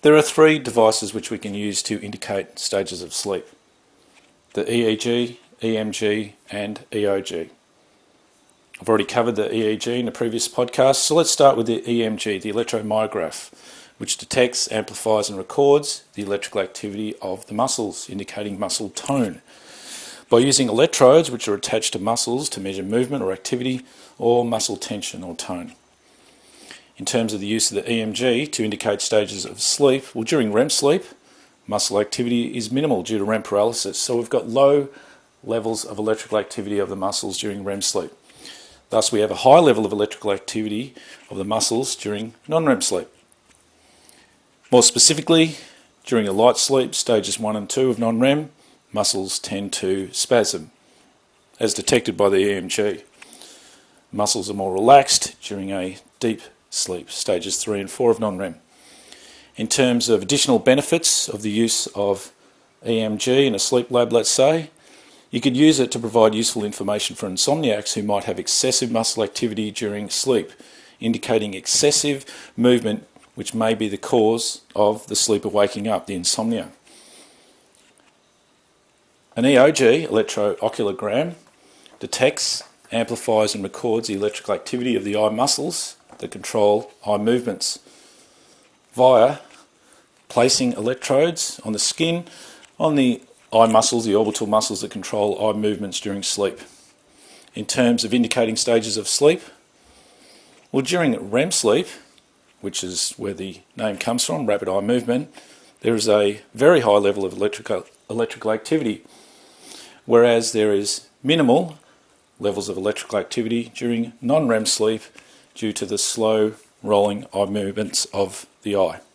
There are three devices which we can use to indicate stages of sleep: the EEG, EMG and EOG. I've already covered the EEG in a previous podcast, so let's start with the EMG, the electromyograph, which detects, amplifies and records the electrical activity of the muscles, indicating muscle tone, by using electrodes which are attached to muscles to measure movement or activity or muscle tension or tone. In terms of the use of the EMG to indicate stages of sleep, well, during REM sleep, muscle activity is minimal due to REM paralysis, so we've got low levels of electrical activity of the muscles during REM sleep. Thus, we have a high level of electrical activity of the muscles during non-REM sleep. More specifically, during a light sleep, stages 1 and 2 of non-REM, muscles tend to spasm, as detected by the EMG. Muscles are more relaxed during a deep sleep, stages 3 and 4 of non-REM. In terms of additional benefits of the use of EMG in a sleep lab, let's say, you could use it to provide useful information for insomniacs who might have excessive muscle activity during sleep, indicating excessive movement which may be the cause of the sleeper waking up, the insomnia. An EOG, electrooculogram, detects, amplifies and records the electrical activity of the eye muscles that control eye movements via placing electrodes on the skin, on the eye muscles, the orbital muscles that control eye movements during sleep. In terms of indicating stages of sleep, well, during REM sleep, which is where the name comes from, rapid eye movement, there is a very high level of electrical activity, whereas there is minimal levels of electrical activity during non-REM sleep due to the slow rolling eye movements of the eye.